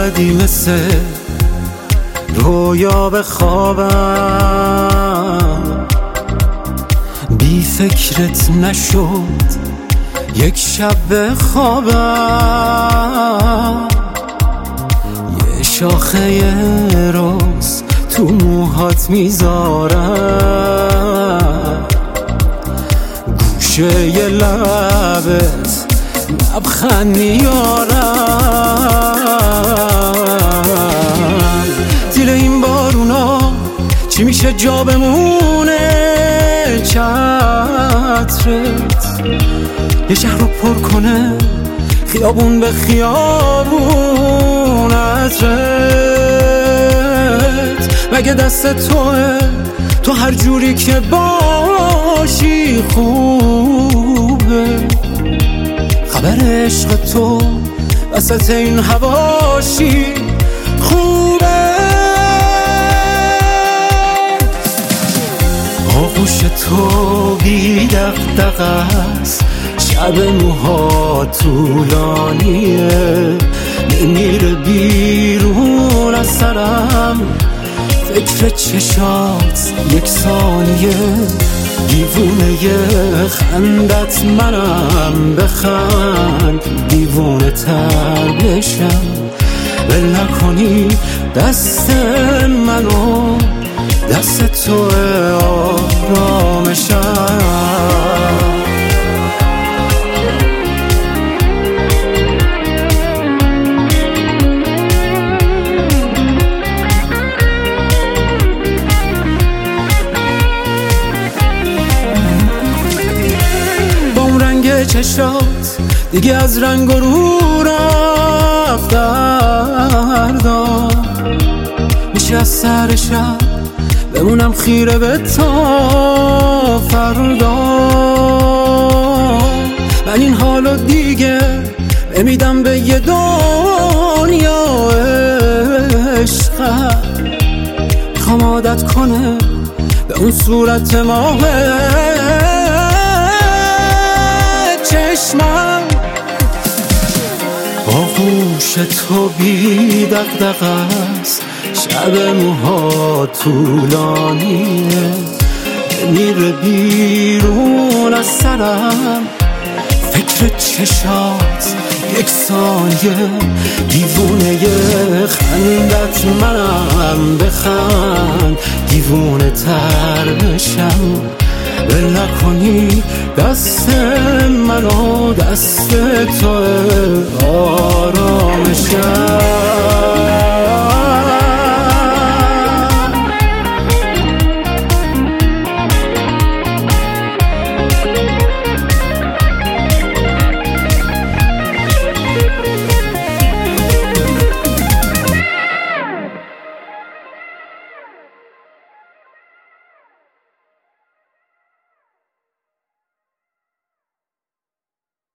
اومدی مثل رویا به خوابم، بی فکرت نشد یک شب به خوابم. یه شاخه روز تو موهات میذارم، گوشه ی لبت لبخند میارم. زیر این بارونا چی میشه جا بمونه چترت، یه شهر رو پر کنه خیابون به خیابون عطرت. مگه دست توه تو هر جوری که باشی خوبه، خبر عشق تو وسط این حواشی خوبه. آغوش تو بی دغدغه است، شب موها طولانیه، نمیره بیرون از سرم فکر چشات یک ثانیه. دیوونه ی خندت منم، بخند دیوونه تر بشم. ول نکنی دست منو، دست تو آرامشم. چشات دیگه از رنگ و رو رفت دردم، میشه از سر شب بمونم خیره به تا فردا. من این حالو دیگه نمیدم به یه دنیا عشقم، میخوام عادت کنه به اون صورت ماهه چشمم. آغوش تو بی دغدغه است، شب موها طولانیه، میره بیرون از سرم فکر چشات یک ثانیه. دیوونه ی خندت منم، بخند دیوونه تر بشم. ول نکنی دست منو، دست تو آرامشم.